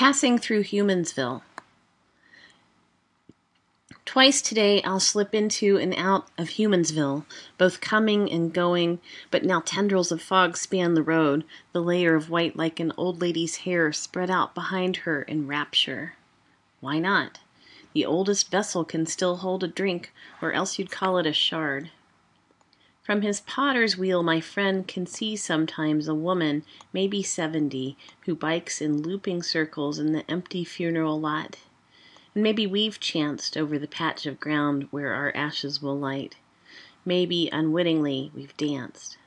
Passing through Humansville. Twice today I'll slip into and out of Humansville, both coming and going, but now tendrils of fog span the road, the layer of white like an old lady's hair spread out behind her in rapture. Why not? The oldest vessel can still hold a drink, or else you'd call it a shard. From his potter's wheel my friend can see sometimes a woman, maybe 70, who bikes in looping circles in the empty funeral lot. And maybe we've chanced over the patch of ground where our ashes will light. Maybe, unwittingly, we've danced.